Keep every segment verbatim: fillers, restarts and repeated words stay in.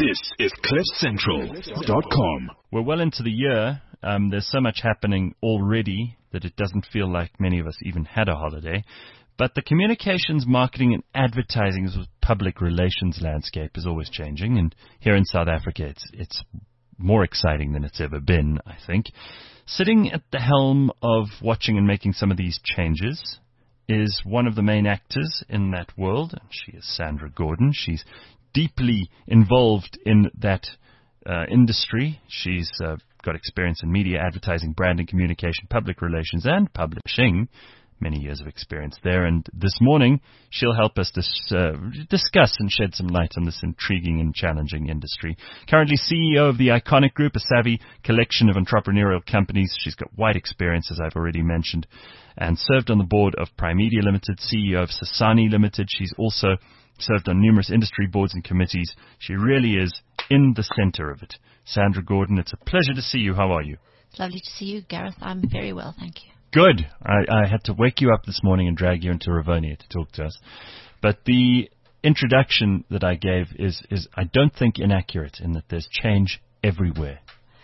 This is cliff central dot com. We're well into the year. Um, there's so much happening already that it doesn't feel like many of us even had a holiday. But the communications, marketing and advertising as public relations landscape is always changing. And here in South Africa, it's, it's more exciting than it's ever been, I think. Sitting at the helm of watching and making some of these changes is one of the main actors in that world. And she is Sandra Gordon. She's deeply involved in that uh, industry. She's uh, got experience in media, advertising, branding, communication, public relations, and publishing. Many years of experience there. And this morning, she'll help us dis- uh, discuss and shed some light on this intriguing and challenging industry. Currently C E O of the Iconic Group, a savvy collection of entrepreneurial companies. She's got wide experience, as I've already mentioned, and served on the board of Primedia Limited, C E O of Sasani Limited. She's also served on numerous industry boards and committees. She really is in the center of it. Sandra Gordon, it's a pleasure to see you. How are you? It's lovely to see you, Gareth. I'm very well, thank you. Good. I, I had to wake you up this morning and drag you into Rivonia to talk to us. But the introduction that I gave is, is, I don't think, inaccurate in that there's change everywhere.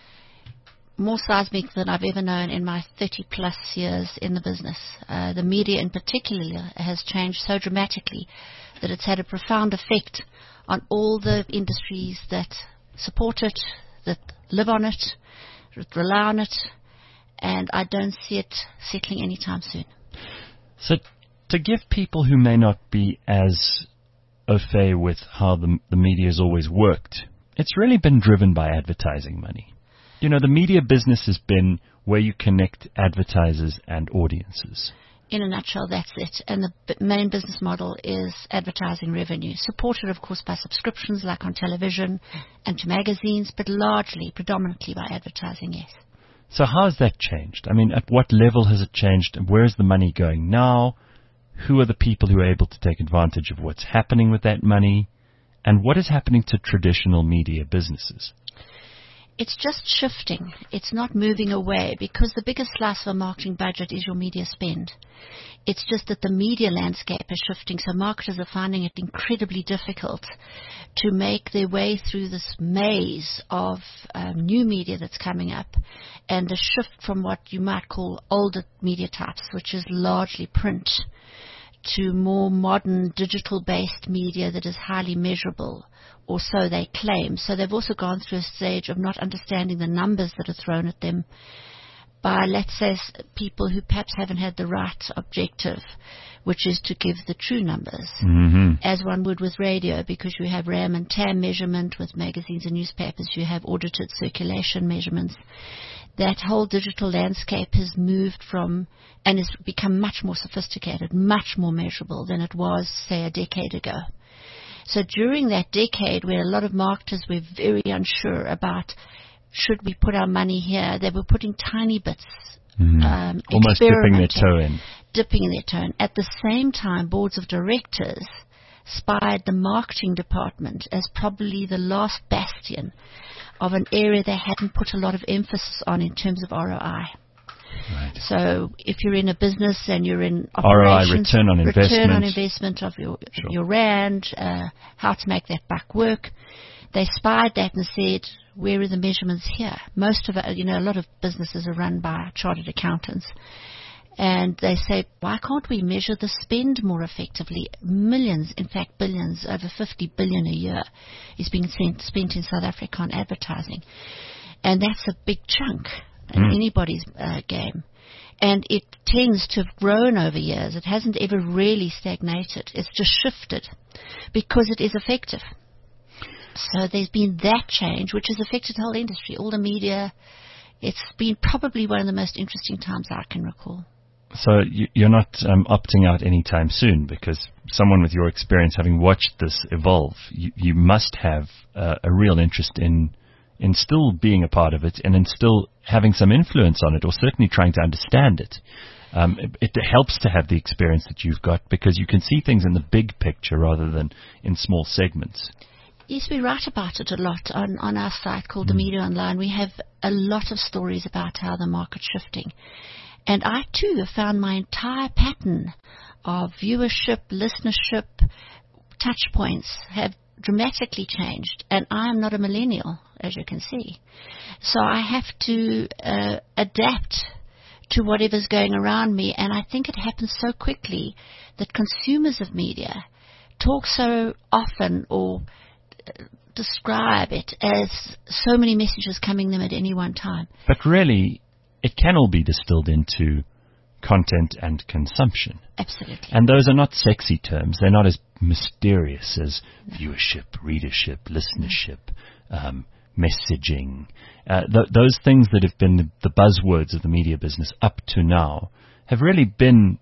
More seismic than I've ever known in my thirty-plus years in the business. Uh, the media in particular has changed so dramatically that it's had a profound effect on all the industries that support it, that live on it, that rely on it, and I don't see it settling anytime soon. So to give people who may not be as au fait with how the, the media has always worked, it's really been driven by advertising money. You know, the media business has been where you connect advertisers and audiences. In a nutshell, that's it. And the b- main business model is advertising revenue, supported, of course, by subscriptions like on television and to magazines, but largely, predominantly by advertising, yes. So how has that changed? I mean, at what level has it changed? And where is the money going now? Who are the people who are able to take advantage of what's happening with that money? And what is happening to traditional media businesses? It's just shifting. It's not moving away because the biggest slice of a marketing budget is your media spend. It's just that the media landscape is shifting, so marketers are finding it incredibly difficult to make their way through this maze of um, new media that's coming up and the shift from what you might call older media types, which is largely print, to more modern digital-based media that is highly measurable, or so they claim. So they've also gone through a stage of not understanding the numbers that are thrown at them by, let's say, people who perhaps haven't had the right objective, which is to give the true numbers, mm-hmm. as one would with radio, because you have RAM and T A M measurement. With magazines and newspapers, you have audited circulation measurements. That whole digital landscape has moved from and has become much more sophisticated, much more measurable than it was, say, a decade ago. So during that decade, where a lot of marketers were very unsure about should we put our money here, they were putting tiny bits, mm. um, almost dipping their toe in. Dipping in their toe in. At the same time, boards of directors spied the marketing department as probably the last bastion of an area they hadn't put a lot of emphasis on in terms of R O I. Right. So if you're in a business and you're in operations, R O I, return on investment, return on investment of your sure. your rand, uh, how to make that buck work, they spied that and said, where are the measurements here? Most of it, you know, a lot of businesses are run by chartered accountants. And they say, why can't we measure the spend more effectively? Millions, in fact billions, over fifty billion a year is being spent, spent in South Africa on advertising. And that's a big chunk in mm. anybody's uh, game. And it tends to have grown over years. It hasn't ever really stagnated. It's just shifted because it is effective. So there's been that change, which has affected the whole industry, all the media. It's been probably one of the most interesting times I can recall. So you're not um, opting out anytime soon, because someone with your experience, having watched this evolve, you, you must have uh, a real interest in in still being a part of it and in still having some influence on it, or certainly trying to understand it. Um, it, it helps to have the experience that you've got, because you can see things in the big picture rather than in small segments. Yes, we write about it a lot on, on our site called mm. The Media Online. We have a lot of stories about how the market's shifting. And I, too, have found my entire pattern of viewership, listenership, touch points have dramatically changed, and I am not a millennial, as you can see. So I have to uh, adapt to whatever's going around me, and I think it happens so quickly that consumers of media talk so often or uh, describe it as so many messages coming them at any one time. But really, it can all be distilled into content and consumption. Absolutely. And those are not sexy terms. They're not as mysterious as no. viewership, readership, listenership, um, messaging. Uh, th- those things that have been the, the buzzwords of the media business up to now have really been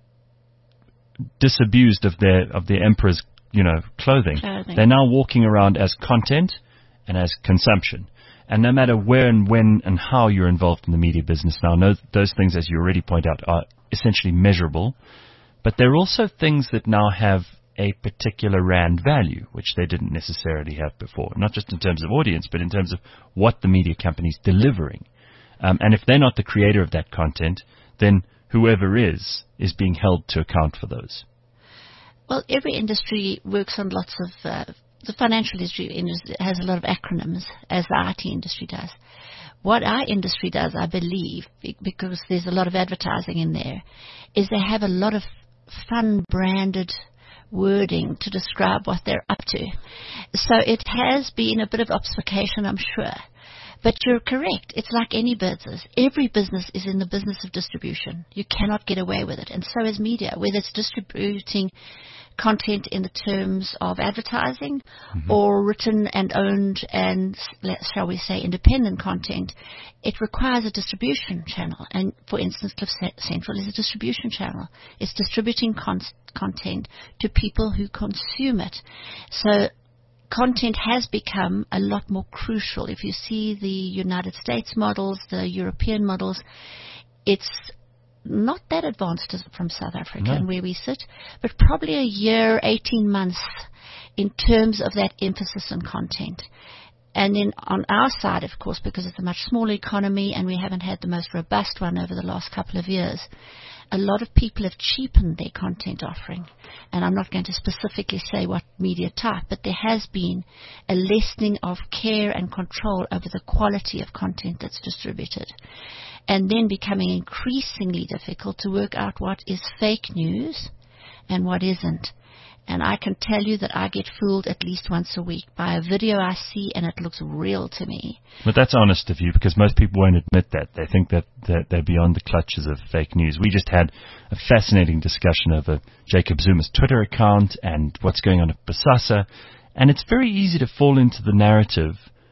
disabused of their of their emperor's, you know, clothing. clothing. They're now walking around as content and as consumption. And no matter where and when and how you're involved in the media business now, no, those things, as you already point out, are essentially measurable. But they're also things that now have a particular rand value, which they didn't necessarily have before, not just in terms of audience, but in terms of what the media company's delivering. Um, and if they're not the creator of that content, then whoever is, is being held to account for those. Well, every industry works on lots of, uh, the financial industry has a lot of acronyms, as the I T industry does. What our industry does, I believe, because there's a lot of advertising in there, is they have a lot of fun branded wording to describe what they're up to. So it has been a bit of obfuscation, I'm sure. But you're correct. It's like any business. Every business is in the business of distribution. You cannot get away with it. And so is media, whether it's distributing content in the terms of advertising mm-hmm. or written and owned and, shall we say, independent content. It requires a distribution channel. And, for instance, Cliff Central is a distribution channel. It's distributing con- content to people who consume it. So content has become a lot more crucial. If you see the United States models, the European models, it's not that advanced as from South Africa no. and where we sit, but probably a year, eighteen months in terms of that emphasis on content. And then on our side, of course, because it's a much smaller economy and we haven't had the most robust one over the last couple of years, a lot of people have cheapened their content offering. And I'm not going to specifically say what media type, but there has been a lessening of care and control over the quality of content that's distributed. And then becoming increasingly difficult to work out what is fake news and what isn't. And I can tell you that I get fooled at least once a week by a video I see and it looks real to me. But that's honest of you, because most people won't admit that. They think that, that they're beyond the clutches of fake news. We just had a fascinating discussion over Jacob Zuma's Twitter account and what's going on at Bosasa. And it's very easy to fall into the narrative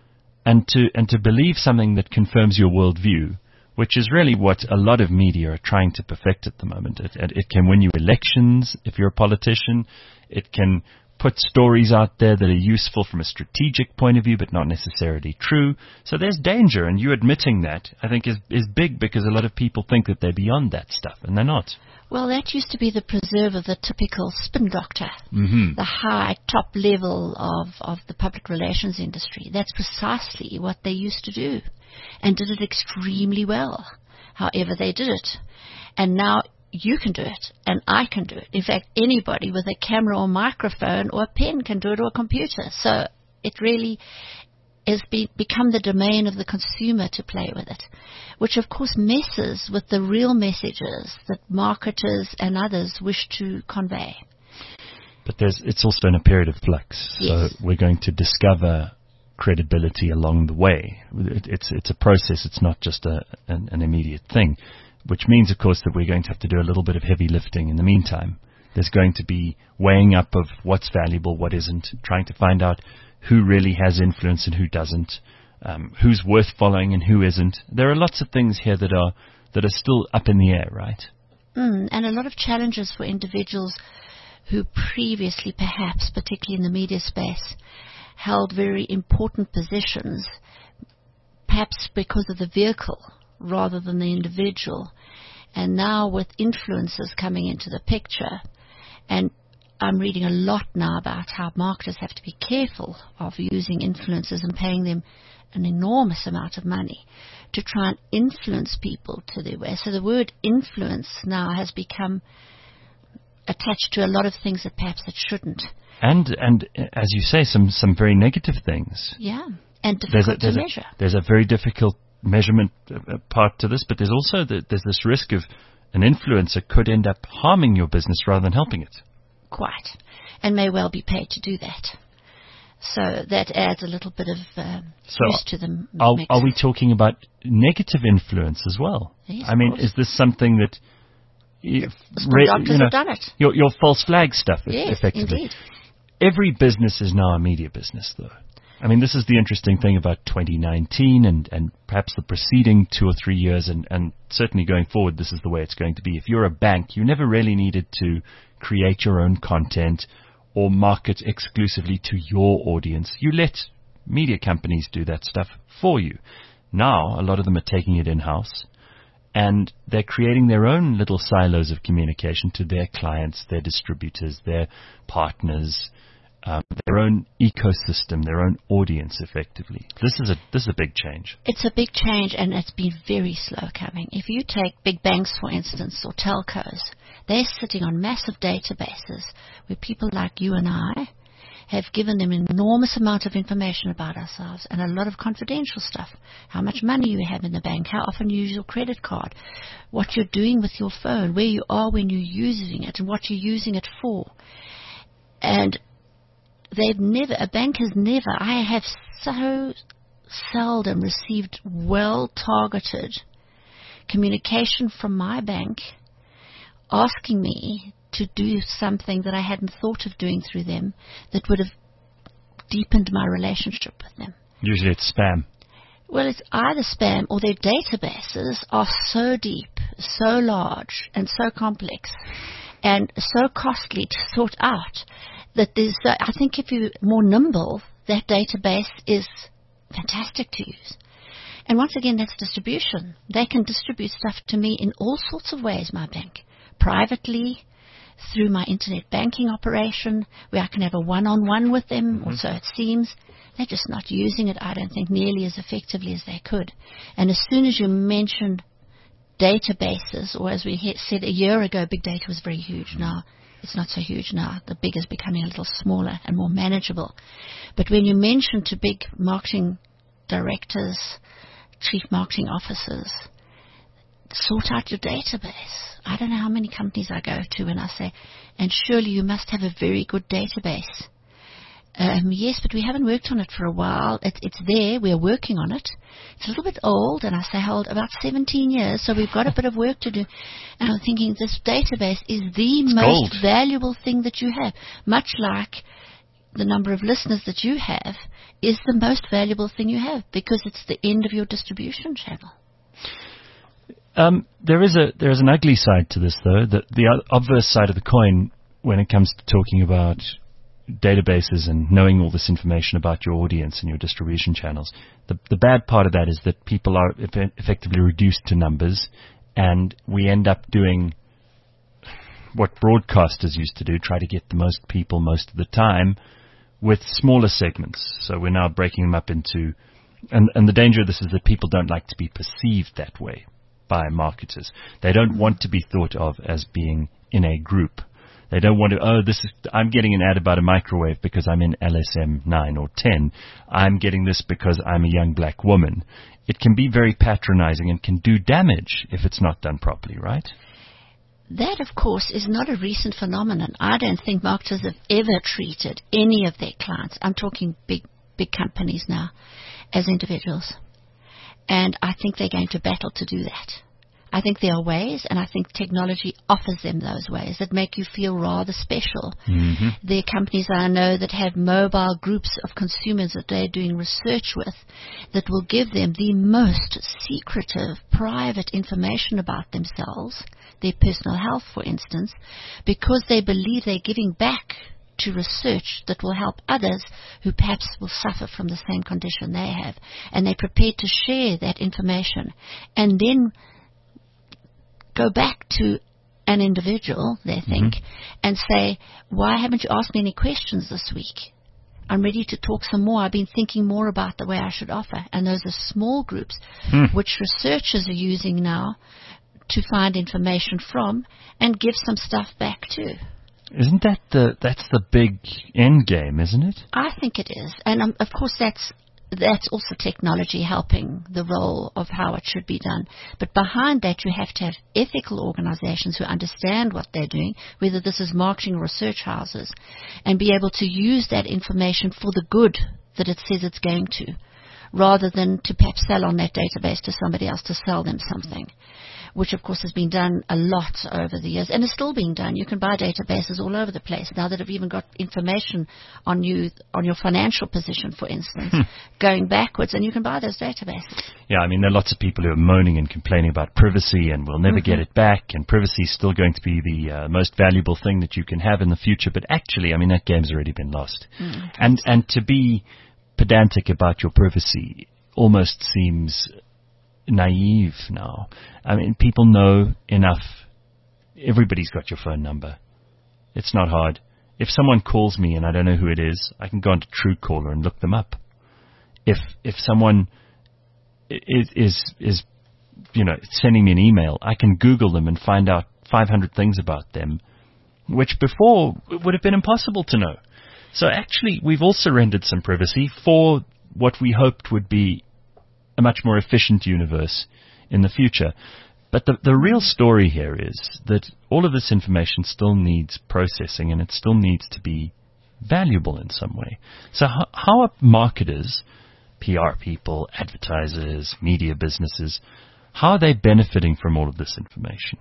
and to and to believe something that confirms your worldview, which is really what a lot of media are trying to perfect at the moment. It, it can win you elections if you're a politician. It can put stories out there that are useful from a strategic point of view, but not necessarily true. So there's danger, and you admitting that, I think, is, is big, because a lot of people think that they're beyond that stuff, and they're not. Well, that used to be the preserve of the typical spin doctor, mm-hmm. the high top level of, of the public relations industry. That's precisely what they used to do, and did it extremely well, however they did it. And now you can do it, and I can do it. In fact, anybody with a camera or microphone or a pen can do it, or a computer. So it really has be, become the domain of the consumer to play with it, which of course messes with the real messages that marketers and others wish to convey. But there's, it's also in a period of flux. Yes. So we're going to discover credibility along the way. It, it's it's a process. It's not just a an, an immediate thing, which means, of course, that we're going to have to do a little bit of heavy lifting in the meantime. There's going to be weighing up of what's valuable, what isn't, trying to find out who really has influence and who doesn't, um, who's worth following and who isn't. There are lots of things here that are that are still up in the air, right? Mm, and a lot of challenges for individuals who previously, perhaps, particularly in the media space, held very important positions, perhaps because of the vehicle rather than the individual. And now with influencers coming into the picture, and I'm reading a lot now about how marketers have to be careful of using influencers and paying them an enormous amount of money to try and influence people to their way. So the word influence now has become attached to a lot of things that perhaps it shouldn't. And, and as you say, some, some very negative things. Yeah, and There's difficult a, there's to a, measure. there's a very difficult measurement uh, part to this, but there's also the, there's this risk of an influencer could end up harming your business rather than helping it. Quite, and may well be paid to do that. So that adds a little bit of uh, So juice to the m- Are, mix. are we talking about negative influence as well? Yes, I of mean, course. is this something that you, Some re- doctors you know, have done it. Your, your false flag stuff, e- Yes, effectively. indeed. Every business is now a media business, though. I mean, this is the interesting thing about twenty nineteen and, and perhaps the preceding two or three years, and, and certainly going forward, this is the way it's going to be. If you're a bank, you never really needed to create your own content or market exclusively to your audience. You let media companies do that stuff for you. Now, a lot of them are taking it in-house, and they're creating their own little silos of communication to their clients, their distributors, their partners, um, their own ecosystem, their own audience, effectively. This is a this is a big change. It's a big change, and it's been very slow coming. If you take big banks, for instance, or telcos, they're sitting on massive databases where people like you and I have given them an enormous amount of information about ourselves and a lot of confidential stuff. How much money you have in the bank, how often you use your credit card, what you're doing with your phone, where you are when you're using it, and what you're using it for. And they've never, a bank has never, I have so seldom received well-targeted communication from my bank asking me to do something that I hadn't thought of doing through them that would have deepened my relationship with them. Usually it's spam. Well, it's either spam or their databases are so deep, so large, and so complex, and so costly to sort out that there's, uh, I think if you're more nimble, that database is fantastic to use. And once again, that's distribution. They can distribute stuff to me in all sorts of ways, my bank. Privately, through my internet banking operation, where I can have a one-on-one with them, mm-hmm. or so it seems. They're just not using it, I don't think, nearly as effectively as they could. And as soon as you mention databases, or as we he- said a year ago, big data was very huge. Now, it's not so huge now. The big is becoming a little smaller and more manageable. But when you mention to big marketing directors, chief marketing officers, sort out your database. I don't know how many companies I go to and I say, and surely you must have a very good database. Um, yes, but we haven't worked on it for a while. It, it's there. We're working on it. It's a little bit old, and I say, hold, about seventeen years, so we've got a bit of work to do. And I'm thinking this database is the it's most gold. valuable thing that you have, much like the number of listeners that you have is the most valuable thing you have, because it's the end of your distribution channel. Um, there is a there is an ugly side to this, though. The, the obverse side of the coin, when it comes to talking about databases and knowing all this information about your audience and your distribution channels, the the bad part of that is that people are eff- effectively reduced to numbers, and we end up doing what broadcasters used to do: try to get the most people most of the time with smaller segments. So we're now breaking them up into, and and the danger of this is that people don't like to be perceived that way by marketers. They don't want to be thought of as being in a group. They don't want to, oh, this is, I'm getting an ad about a microwave because I'm in L S M nine or ten. I'm getting this because I'm a young black woman. It can be very patronizing and can do damage if it's not done properly, right? That, of course, is not a recent phenomenon. I don't think marketers have ever treated any of their clients, I'm talking big, big companies now, as individuals. And I think they're going to battle to do that. I think there are ways, and I think technology offers them those ways that make you feel rather special. Mm-hmm. There are companies I know that have mobile groups of consumers that they're doing research with that will give them the most secretive, private information about themselves, their personal health, for instance, because they believe they're giving back to research that will help others who perhaps will suffer from the same condition they have. And they're prepared to share that information and then go back to an individual, they think, mm-hmm. and say, why haven't you asked me any questions this week? I'm ready to talk some more. I've been thinking more about the way I should offer. And those are small groups hmm. which researchers are using now to find information from and give some stuff back to. Isn't that the that's the big end game, isn't it? I think it is. And um, of course that's that's also technology helping the role of how it should be done. But behind that, you have to have ethical organizations who understand what they're doing, whether this is marketing or research houses, and be able to use that information for the good that it says it's going to, rather than to perhaps sell on that database to somebody else to sell them something, which of course has been done a lot over the years and is still being done. You can buy databases all over the place now that have even got information on you, on your financial position, for instance, hmm. going backwards, and you can buy those databases. Yeah, I mean, there are lots of people who are moaning and complaining about privacy and we'll never mm-hmm. get it back, and privacy is still going to be the uh, most valuable thing that you can have in the future. But actually, I mean, that game's already been lost. Mm, and and to be pedantic about your privacy almost seems naive now. I mean, people know enough. Everybody's got your phone number. It's not hard. If someone calls me and I don't know who it is, I can go onto Truecaller and look them up. If if someone is is is you know sending me an email, I can Google them and find out five hundred things about them, which before would have been impossible to know. So actually, we've all surrendered some privacy for what we hoped would be a much more efficient universe in the future. But the, the real story here is that all of this information still needs processing, and it still needs to be valuable in some way. So how, how are marketers, P R people, advertisers, media businesses, how are they benefiting from all of this information?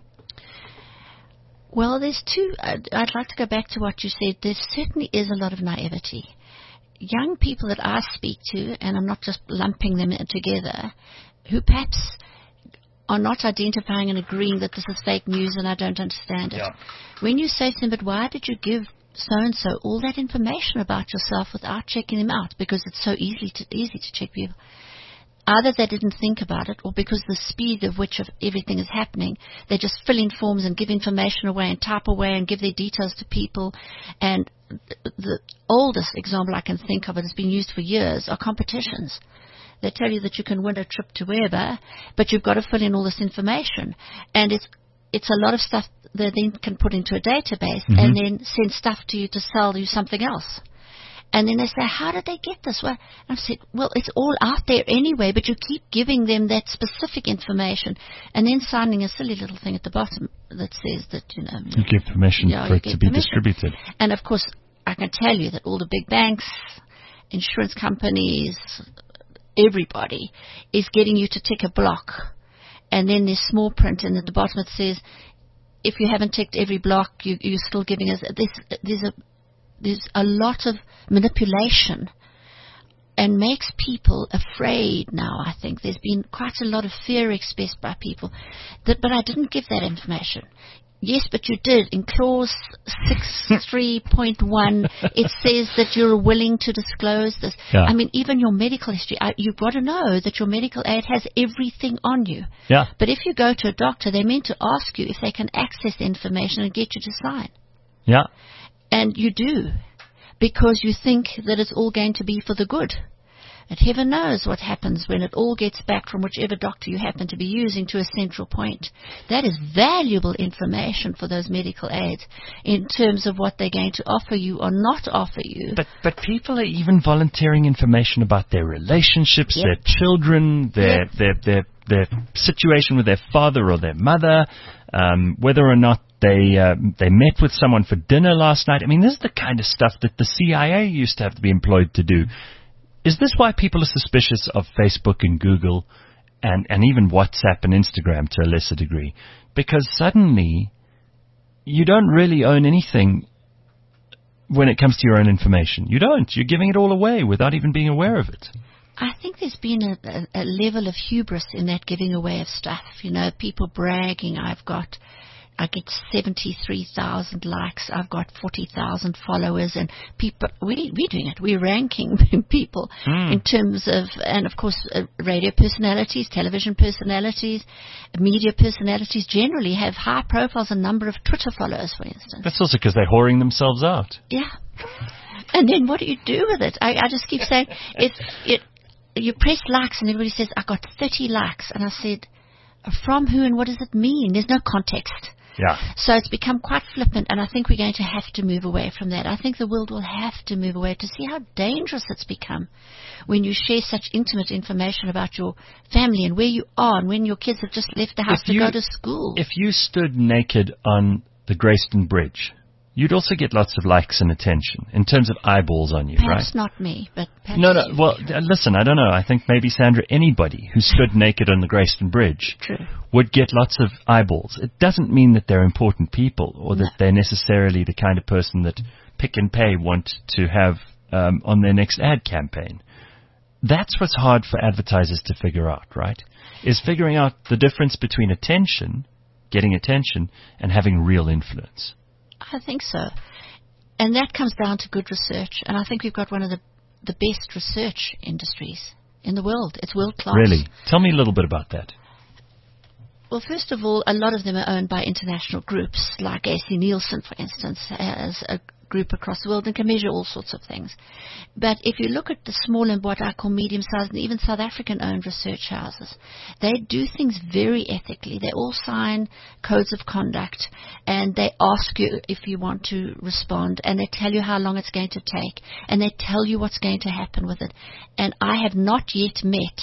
Well, there's two. I'd, I'd like to go back to what you said. There certainly is a lot of naivety. Young people that I speak to, and I'm not just lumping them together, who perhaps are not identifying and agreeing that this is fake news and I don't understand it. Yeah. When you say to them, but why did you give so-and-so all that information about yourself without checking them out? Because it's so easy to, easy to check people. Either they didn't think about it, or because the speed of which of everything is happening, they just fill in forms and give information away and type away and give their details to people. And the oldest example I can think of, it has been used for years, are competitions. They tell you that you can win a trip to wherever, but you've got to fill in all this information. And it's it's a lot of stuff they then can put into a database mm-hmm. and then send stuff to you to sell you something else. And then they say, how did they get this? Well, I've said, well, it's all out there anyway, but you keep giving them that specific information and then signing a silly little thing at the bottom that says that, you know. You give permission yeah, for it to be permission. distributed. And, of course, I can tell you that all the big banks, insurance companies, everybody is getting you to tick a block. And then there's small print, and at the bottom it says, if you haven't ticked every block, you, you're still giving us this. There's a There's a lot of manipulation and makes people afraid now, I think. There's been quite a lot of fear expressed by people. That, but I didn't give that information. Yes, but you did. In clause sixty-three point one, it says that you're willing to disclose this. Yeah. I mean, even your medical history, I, you've got to know that your medical aid has everything on you. Yeah. But if you go to a doctor, they're meant to ask you if they can access the information and get you to sign. Yeah. And you do, because you think that it's all going to be for the good. And heaven knows what happens when it all gets back from whichever doctor you happen to be using to a central point. That is valuable information for those medical aids in terms of what they're going to offer you or not offer you. But but people are even volunteering information about their relationships, yep. their children, their, yep. their, their, their situation with their father or their mother, um, whether or not They uh, they met with someone for dinner last night. I mean, this is the kind of stuff that the C I A used to have to be employed to do. Is this why people are suspicious of Facebook and Google and, and even WhatsApp and Instagram to a lesser degree? Because suddenly you don't really own anything when it comes to your own information. You don't. You're giving it all away without even being aware of it. I think there's been a, a, a level of hubris in that giving away of stuff. You know, people bragging, I've got... I get seventy-three thousand likes. I've got forty thousand followers, and people. We we're doing it. We're ranking people mm. in terms of, and of course, uh, radio personalities, television personalities, media personalities generally have high profiles. A number of Twitter followers, for instance. That's also because they're whoring themselves out. Yeah. And then what do you do with it? I, I just keep saying, if it, you press likes, and everybody says, I got thirty likes, and I said, from who and what does it mean? There's no context. Yeah. So it's become quite flippant, and I think we're going to have to move away from that. I think the world will have to move away to see how dangerous it's become when you share such intimate information about your family and where you are and when your kids have just left the house If to you- go to school. If you stood naked on the Greyston Bridge, you'd also get lots of likes and attention in terms of eyeballs on you, Perhaps right? not me, but perhaps No, no. you. Well, uh, listen, I don't know. I think maybe, Sandra, anybody who stood naked on the Greyston Bridge True. would get lots of eyeballs. It doesn't mean that they're important people or that No. they're necessarily the kind of person that Pick and Pay want to have um, on their next ad campaign. That's what's hard for advertisers to figure out, right? Is figuring out the difference between attention, getting attention, and having real influence. I think so. And that comes down to good research. And I think we've got one of the, the best research industries in the world. It's world class. Really? Tell me a little bit about that. Well, first of all, a lot of them are owned by international groups, like A C Nielsen, for instance, has a group across the world and can measure all sorts of things. But if you look at the small and what I call medium-sized and even South African-owned research houses, they do things very ethically. They all sign codes of conduct, and they ask you if you want to respond, and they tell you how long it's going to take, and they tell you what's going to happen with it. And I have not yet met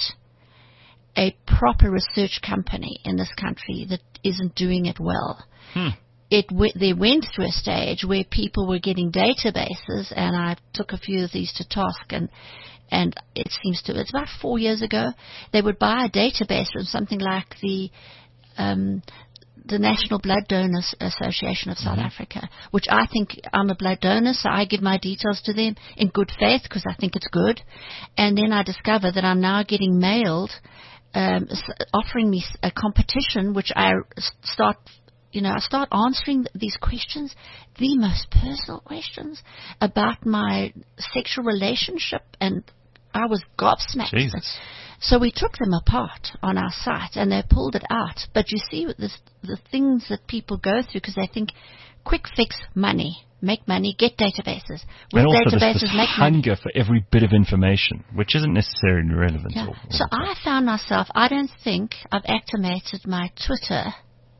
a proper research company in this country that isn't doing it well. Hmm. It w- they went through a stage where people were getting databases, and I took a few of these to task, and and it seems to, it's about four years ago, they would buy a database from something like the um, the National Blood Donors Association of South mm-hmm. Africa, which I think, I'm a blood donor, so I give my details to them in good faith because I think it's good. And then I discover that I'm now getting mailed um, offering me a competition, which I start You know, I start answering these questions, the most personal questions about my sexual relationship, and I was gobsmacked. Jesus. So we took them apart on our site, and they pulled it out. But you see this, the things that people go through because they think, quick fix, money, make money, get databases. With and also databases, this, this make hunger money. for every bit of information, which isn't necessarily relevant. Yeah. All, all so I found myself, I don't think I've activated my Twitter.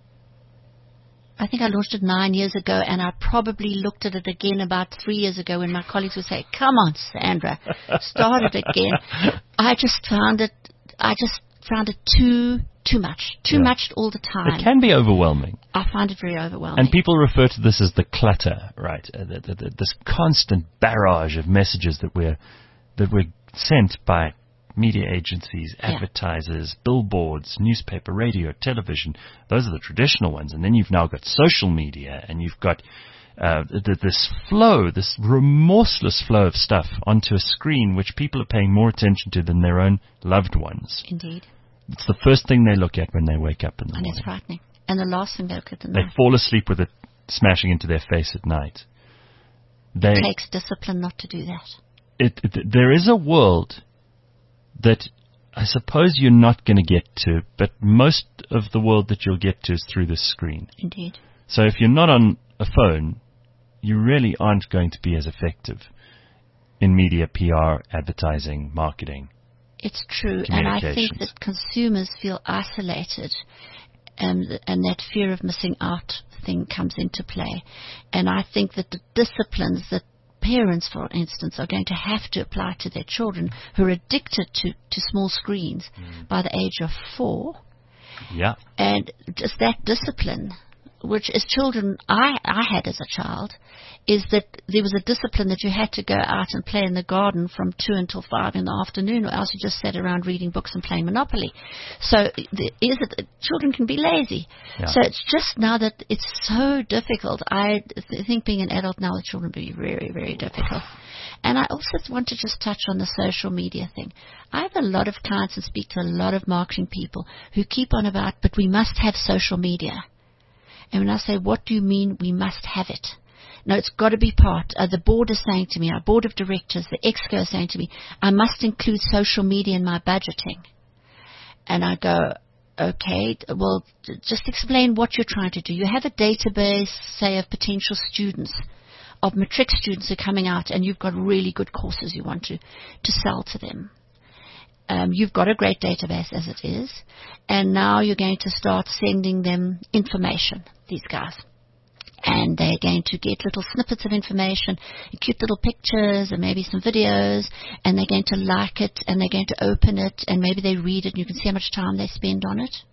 I think I launched it nine years ago, and I probably looked at it again about three years ago when my colleagues would say, come on, Sandra, start it again. I just found it, I just found it too, too much, too yeah. much all the time. It can be overwhelming. I find it very overwhelming. And people refer to this as the clutter, right? Uh, the, the, the, this constant barrage of messages that we're, that we're sent by media agencies, advertisers, yeah. billboards, newspaper, radio, television. Those are the traditional ones. And then you've now got social media, and you've got uh, th- this flow, this remorseless flow of stuff onto a screen which people are paying more attention to than their own loved ones. Indeed. It's the first thing they look at when they wake up in the and morning. And it's frightening. And the last thing they look at in the They night. fall asleep with it smashing into their face at night. They, it takes discipline not to do that. It, it, there is a world that I suppose you're not going to get to, but most of the world that you'll get to is through this screen. Indeed. So if you're not on a phone, you really aren't going to be as effective in media, P R, advertising, marketing. It's true, and I think that consumers feel isolated, and, and that fear of missing out thing comes into play. And I think that the disciplines that parents, for instance, are going to have to apply to their children who are addicted to, to small screens mm. by the age of four. Yeah. And just that discipline, which as children I, I had as a child, is that there was a discipline that you had to go out and play in the garden from two until five in the afternoon, or else you just sat around reading books and playing Monopoly. So the, is it children can be lazy. Yeah. So it's just now that it's so difficult. I th- think being an adult now with children will be very, very difficult. And I also want to just touch on the social media thing. I have a lot of clients and speak to a lot of marketing people who keep on about, but we must have social media. And when I say, what do you mean we must have it? No, it's got to be part. Uh, the board is saying to me, our board of directors, the exco is saying to me, I must include social media in my budgeting. And I go, okay, well, just explain what you're trying to do. You have a database, say, of potential students, of matric students who are coming out, and you've got really good courses you want to, to sell to them. um, you've got a great database as it is, and now you're going to start sending them information, these guys. And they're going to get little snippets of information, cute little pictures and maybe some videos, and they're going to like it, and they're going to open it, and maybe they read it, and you can see how much time they spend on it.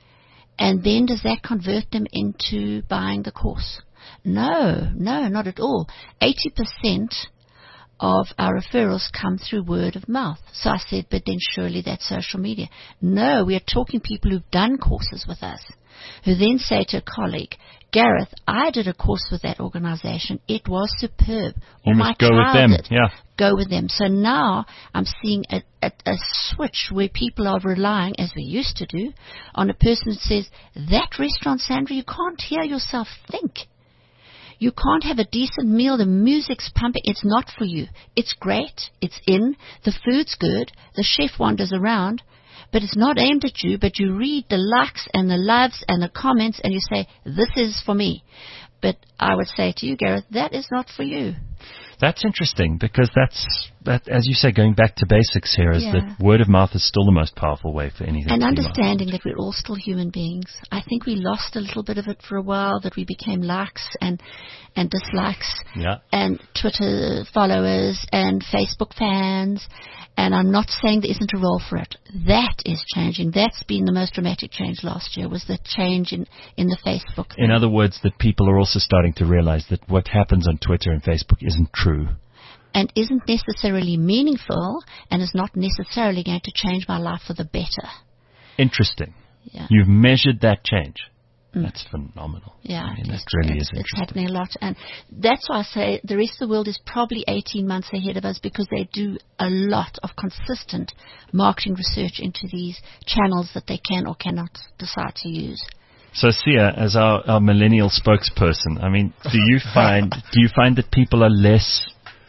And then does that convert them into buying the course? No, no, not at all. eighty percent of our referrals come through word of mouth. So I said, but then surely that's social media. No, we are talking people who've done courses with us, who then say to a colleague, Gareth, I did a course with that organization. It was superb. You or must my go with child them. did. Yeah. Go with them. So now I'm seeing a, a, a switch where people are relying, as we used to do, on a person that says, that restaurant, Sandra, you can't hear yourself think. You can't have a decent meal. The music's pumping. It's not for you. It's great. It's in. The food's good. The chef wanders around. But it's not aimed at you. But you read the likes and the loves and the comments and you say, this is for me. But I would say to you, Gareth, that is not for you. That's interesting because that's, that, as you say, going back to basics here, is Yeah. that word of mouth is still the most powerful way for anything And to be understanding marketed. that we're all still human beings. I think we lost a little bit of it for a while, that we became likes and, and dislikes Yeah. and Twitter followers and Facebook fans. And I'm not saying there isn't a role for it. That is changing. That's been the most dramatic change last year, was the change in, in the Facebook thing. In other words, that people are also starting to realize that what happens on Twitter and Facebook isn't true. And isn't necessarily meaningful and is not necessarily going to change my life for the better. Interesting. Yeah. You've measured that change. Mm. That's phenomenal. Yeah, I mean, that it's, really it's, is it's interesting. happening a lot, and that's why I say the rest of the world is probably eighteen months ahead of us, because they do a lot of consistent marketing research into these channels that they can or cannot decide to use. So, Sia, as our, our millennial spokesperson, I mean, do you find do you find that people are less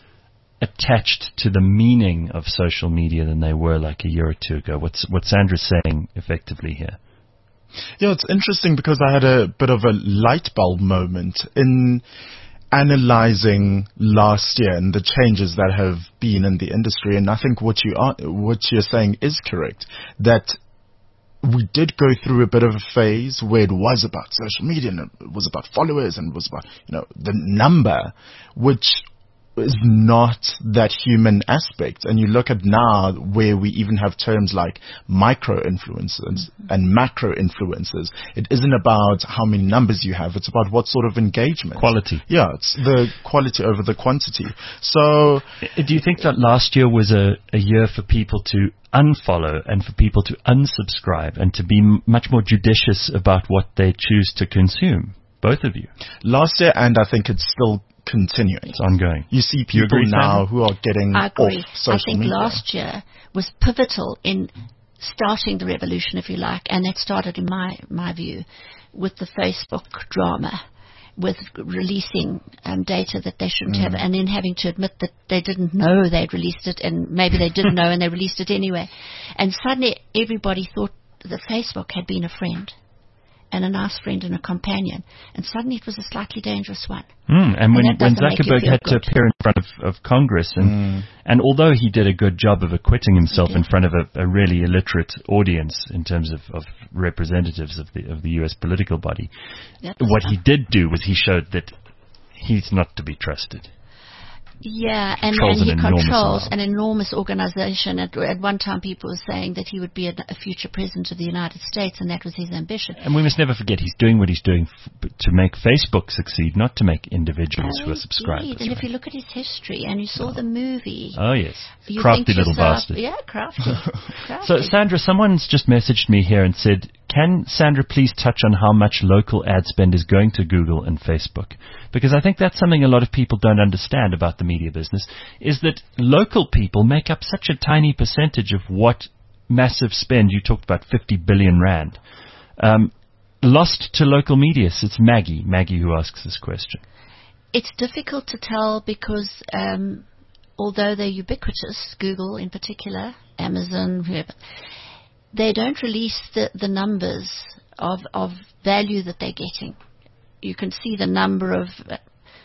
attached to the meaning of social media than they were like a year or two ago? What's what Sandra's saying effectively here? Yeah, it's interesting because I had a bit of a light bulb moment in analyzing last year and the changes that have been in the industry. And I think what you are, what you're saying is correct, that we did go through a bit of a phase where it was about social media and it was about followers and it was about, you know, the number, which is not that human aspect. And you look at now where we even have terms like micro influencers mm-hmm. and macro influencers. It isn't about how many numbers you have. It's about what sort of engagement. Quality. Yeah, it's the quality over the quantity. So do you think that last year was a, a year for people to unfollow and for people to unsubscribe and to be m- much more judicious about what they choose to consume? Both of you. Last year, and I think it's still continuing. It's ongoing. You see people you agree, now Sandra? who are getting I agree. off social I think media. last year was pivotal in starting the revolution, if you like, and that started, in my, my view, with the Facebook drama, with releasing um, data that they shouldn't Mm. have, and then having to admit that they didn't know they'd released it, and maybe they didn't know and they released it anyway. And suddenly everybody thought that Facebook had been a friend, and a nice friend and a companion, and suddenly it was a slightly dangerous one. Mm, and, And when, that when doesn't make you Zuckerberg feel had to good. appear in front of, of Congress, and Mm. and although he did a good job of acquitting himself Yeah. in front of a, a really illiterate audience in terms of, of representatives of the of the U S political body, That's what he did do was he showed that he's not to be trusted. Yeah, and, Controls and he an enormous controls amount. an enormous organization. At, at one time, people were saying that he would be a, a future president of the United States, and that was his ambition. And we must never forget he's doing what he's doing f- to make Facebook succeed, not to make individuals Oh, who are subscribers. indeed. And if right? you look at his history, and you saw the movie, Oh, yes. you Crafty think to little yourself, bastard. Yeah, crafty. crafty. So, Sandra, someone's just messaged me here and said, can Sandra please touch on how much local ad spend is going to Google and Facebook? Because I think that's something a lot of people don't understand about the media business, is that local people make up such a tiny percentage of what massive spend, you talked about fifty billion rand, um, lost to local media. So it's Maggie, Maggie who asks this question. It's difficult to tell because um, although they're ubiquitous, Google in particular, Amazon, whoever, they don't release the, the numbers of, of value that they're getting. You can see the number of uh,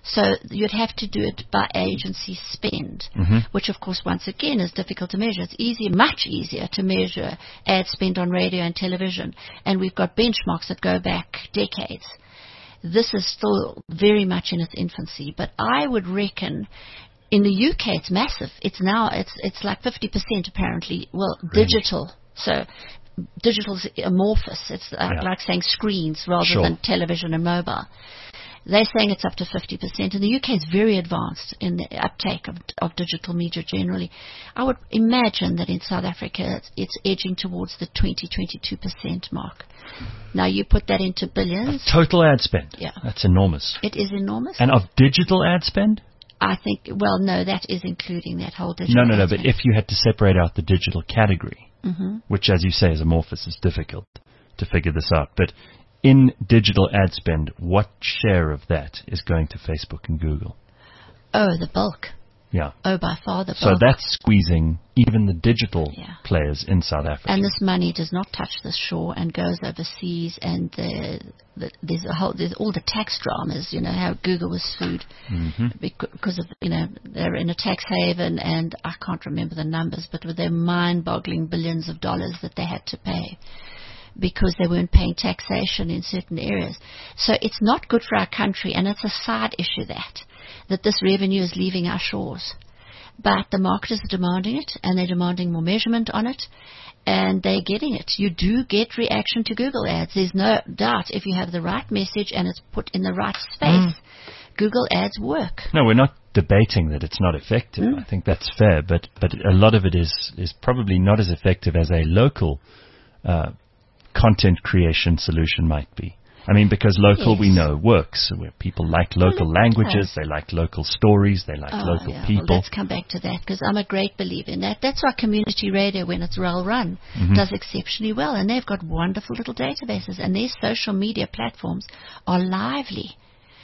So you'd have to do it by agency spend, Mm-hmm. which of course once again is difficult to measure. It's easier, much easier to measure ad spend on radio and television, and we've got benchmarks that go back decades. This is still very much in its infancy, but I would reckon in the U K it's massive. It's now, it's it's like fifty percent apparently, well, Really? digital. So digital's amorphous. It's uh, Yeah. like saying screens rather Sure. than television and mobile. They're saying it's up to fifty percent, and the U K is very advanced in the uptake of, of digital media generally. I would imagine that in South Africa it's, it's edging towards the twenty, twenty-two percent mark. Now you put that into billions, Total ad spend. Yeah. That's enormous. it is enormous. And of digital ad spend? I think, well, no, that is including that whole digital. No, no, no. ad But spend. if you had to separate out the digital category, Mm-hmm. which, as you say, is amorphous, is difficult to figure this out. But in digital ad spend, what share of that is going to Facebook and Google? Oh, the bulk. Yeah. Oh, by far the bulk. So that's squeezing even the digital Yeah. players in South Africa. And this money does not touch the shore and goes overseas, and the, the, there's a whole, there's all the tax dramas, you know, how Google was sued Mm-hmm. because of, you know, they're in a tax haven, and I can't remember the numbers, but with their mind-boggling billions of dollars that they had to pay because they weren't paying taxation in certain areas. So it's not good for our country, and it's a side issue that, that this revenue is leaving our shores. But the marketers are demanding it, and they're demanding more measurement on it, and they're getting it. You do get reaction to Google ads. There's no doubt if you have the right message and it's put in the right space, Google ads work. No, we're not debating that it's not effective. Mm. I think that's fair, but but a lot of it is is probably not as effective as a local uh, content creation solution might be. I mean, because local Yes. we know works. Where people like local Well, it languages, does. they like local stories, they like Oh, local yeah. Well, people. let's come back to that, because I'm a great believer in that. That's why community radio, when it's well run, Mm-hmm. does exceptionally well, and they've got wonderful little databases, and their social media platforms are lively.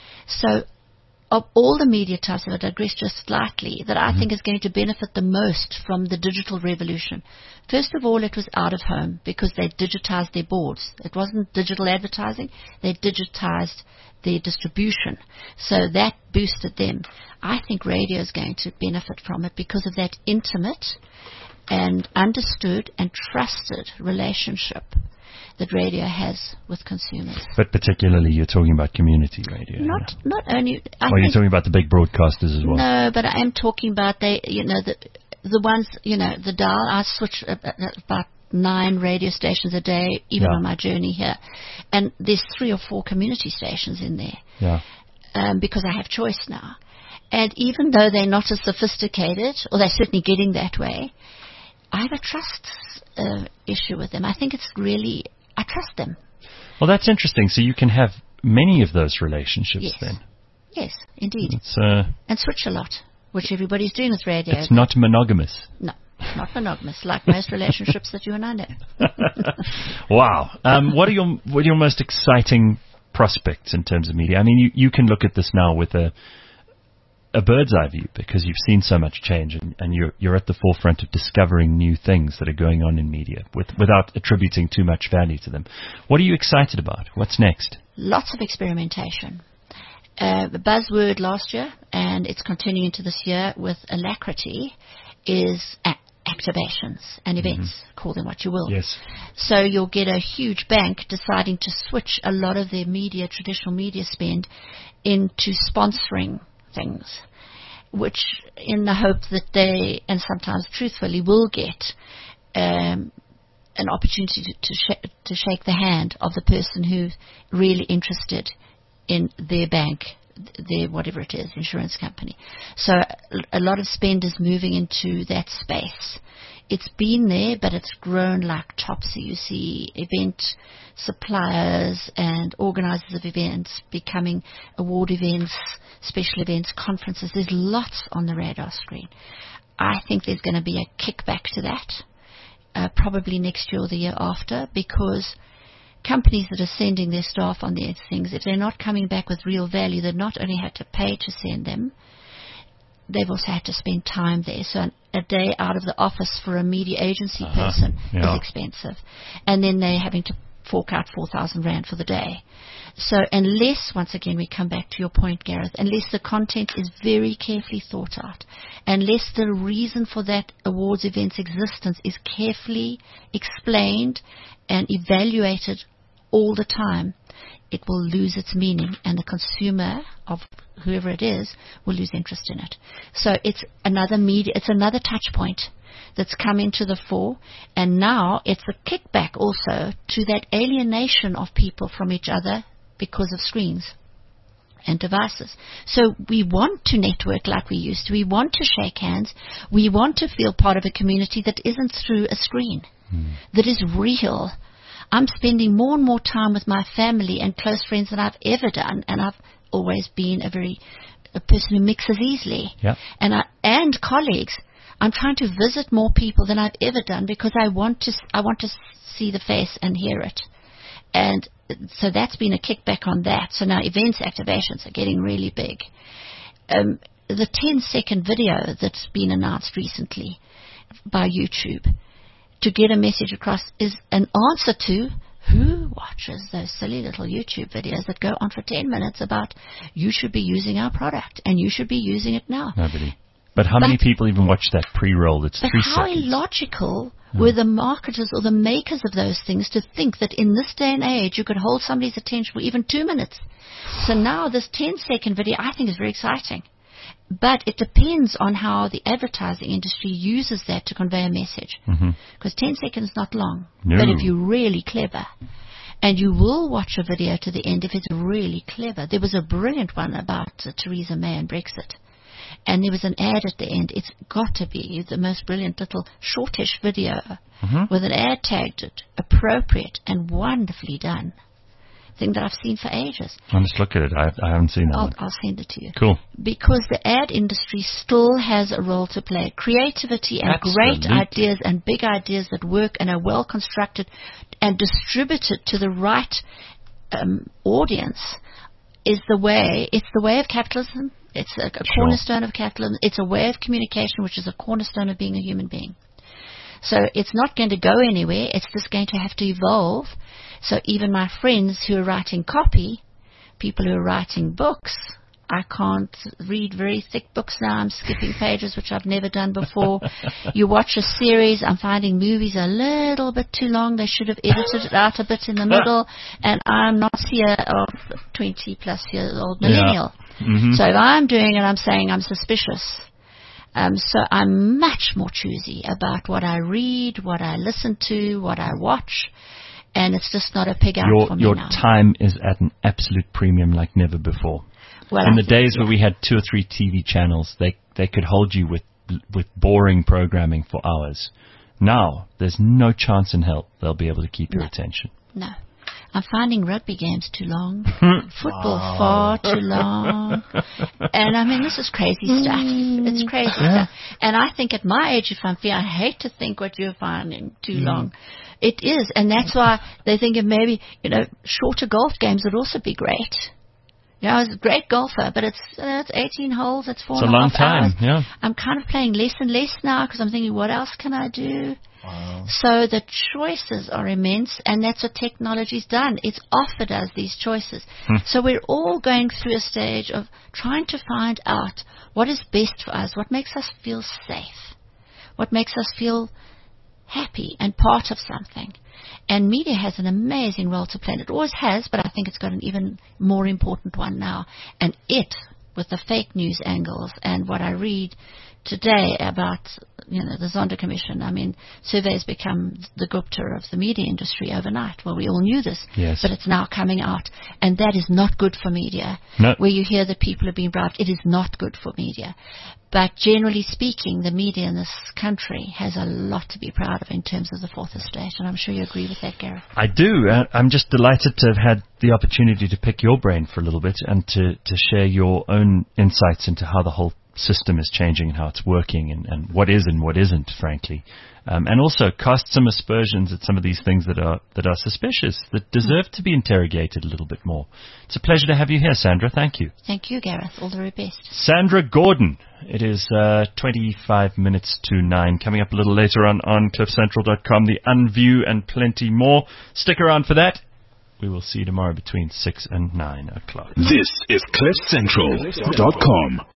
So of all the media types, if I digress just slightly, that I Mm-hmm. think is going to benefit the most from the digital revolution. First of all, it was out of home because they digitized their boards. It wasn't digital advertising. They digitized their distribution. So that boosted them. I think radio is going to benefit from it because of that intimate and understood and trusted relationship that radio has with consumers. But particularly, you're talking about community radio. Not yeah. not only... I Or you're think talking about the big broadcasters as well. No, but I am talking about they, you know, the the ones, you know, the dial. I switch uh, uh, about nine radio stations a day, even Yeah. on my journey here, and there's three or four community stations in there Yeah. um, because I have choice now. And even though they're not as sophisticated, or they're certainly getting that way, I have a trust uh, issue with them. I think it's really, I trust them. Well, that's interesting. So you can have many of those relationships Yes. then. Yes, indeed. It's uh, And switch a lot, which everybody's doing with radio. it's not monogamous. No, not monogamous, like most relationships that you and I know. Wow. Um, what are your what are your most exciting prospects in terms of media? I mean, you, you can look at this now with a a bird's eye view because you've seen so much change, and, and you're you're at the forefront of discovering new things that are going on in media with, without attributing too much value to them. What are you excited about? What's next? Lots of experimentation. Uh, the buzzword last year, and it's continuing into this year with alacrity, is a- activations and events. Call them what you will. Yes. So you'll get a huge bank deciding to switch a lot of their media, traditional media spend, into sponsoring things, which in the hope that they, and sometimes truthfully, will get um, an opportunity to, to, sh- to shake the hand of the person who's really interested in their bank, their whatever it is, insurance company. So a lot of spend is moving into that space. It's been there, but it's grown like topsy. You see event suppliers and organizers of events becoming award events, special events, conferences. There's lots on the radar screen. I think there's going to be a kickback to that, uh, probably next year or the year after, because companies that are sending their staff on these things, if they're not coming back with real value, they've not only had to pay to send them, they've also had to spend time there. So a day out of the office for a media agency Uh-huh. person Yeah. is expensive. And then they're having to fork out four thousand rand for the day. So unless, once again, we come back to your point, Gareth, unless the content is very carefully thought out, unless the reason for that awards event's existence is carefully explained and evaluated all the time, it will lose its meaning, and the consumer of whoever it is will lose interest in it. So it's another media, it's another touch point that's come into the fore, and now it's a kickback also to that alienation of people from each other because of screens and devices. So we want to network like we used to. We want to shake hands. We want to feel part of a community that isn't through a screen, mm. that is real. I'm spending more and more time with my family and close friends than I've ever done, and I've always been a very a person who mixes easily. Yeah. And I, and colleagues, I'm trying to visit more people than I've ever done because I want to I want to see the face and hear it. And so that's been a kickback on that. So now events activations are getting really big. Um, the ten second video that's been announced recently by YouTube to get a message across is an answer to who watches those silly little YouTube videos that go on for ten minutes about you should be using our product and you should be using it now. Nobody. But how but, many people even watch that pre-roll that's three how seconds? How illogical mm. were the marketers or the makers of those things to think that in this day and age you could hold somebody's attention for even two minutes? So now this ten second video I think is very exciting. But it depends on how the advertising industry uses that to convey a message. Because mm-hmm. ten seconds is not long. No. But if you're really clever, and you will watch a video to the end if it's really clever. There was a brilliant one about uh, Theresa May and Brexit. And there was an ad at the end. It's got to be the most brilliant little shortish video mm-hmm. with an ad tagged it, appropriate and wonderfully done. Thing that I've seen for ages. I'll just look at it. I, I haven't seen that I'll, one. I'll send it to you. Cool. Because the ad industry still has a role to play. Creativity and Absolutely. great ideas and big ideas that work and are well constructed and distributed to the right um, audience is the way. It's the way of capitalism. It's a, a sure. cornerstone of capitalism. It's a way of communication, which is a cornerstone of being a human being. So it's not going to go anywhere. It's just going to have to evolve. So even my friends who are writing copy, people who are writing books, I can't read very thick books now. I'm skipping pages, which I've never done before. You watch a series, I'm finding movies a little bit too long. They should have edited it out a bit in the middle. And I'm not here of twenty plus years old millennial. Yeah. Mm-hmm. So if I'm doing it, I'm saying I'm suspicious. Um, so I'm much more choosy about what I read, what I listen to, what I watch. And it's just not a pig out your, for me your now. Your time is at an absolute premium like never before. Well, in I the think, days yeah. where we had two or three T V channels, they they could hold you with with boring programming for hours. Now, there's no chance in hell they'll be able to keep your no. attention. No. I'm finding rugby games too long, football wow. far too long. And I mean, this is crazy stuff. It's crazy yeah. stuff. And I think at my age, if I'm fair, I hate to think what you're finding too mm. long. It is. And that's why they think of maybe, you know, shorter golf games would also be great. You know, I was a great golfer, but it's uh, it's eighteen holes, it's four it's and a, a long half time, hours. yeah. I'm kind of playing less and less now because I'm thinking, what else can I do? Wow. So the choices are immense, and that's what technology's done. It's offered us these choices. Hmm. So we're all going through a stage of trying to find out what is best for us, what makes us feel safe, what makes us feel happy and part of something. And media has an amazing role to play. It always has, but I think it's got an even more important one now. And it, with the fake news angles and what I read today about, you know, the Zondo Commission. I mean, surveys become the Gupta of the media industry overnight. Well, we all knew this, yes. but it's now coming out, and that is not good for media. No. Where you hear that people are being bribed, it is not good for media. But generally speaking, the media in this country has a lot to be proud of in terms of the fourth estate, and I'm sure you agree with that, Gareth. I do. Uh, I'm just delighted to have had the opportunity to pick your brain for a little bit and to, to share your own insights into how the whole system is changing and how it's working and, and what is and what isn't, frankly. Um, and also cast some aspersions at some of these things that are that are suspicious, that deserve to be interrogated a little bit more. It's a pleasure to have you here, Sandra. Thank you. Thank you, Gareth. All the very best. Sandra Gordon. It is uh, twenty-five minutes to nine. Coming up a little later on on cliff central dot com, the Unview and plenty more. Stick around for that. We will see you tomorrow between six and nine o'clock. This is cliff central dot com.